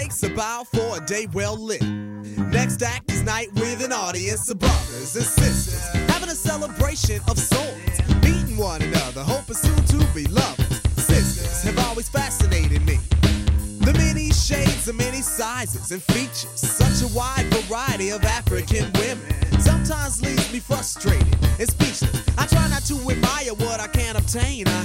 makes a bow for a day well lit. Next act is night with an audience of brothers and sisters, having a celebration of sorts, meeting one another, hoping soon to be lovers. Sisters have always fascinated me. The many shades, the many sizes and features, such a wide variety of African women sometimes leaves me frustrated and speechless. I try not to admire what I can't obtain.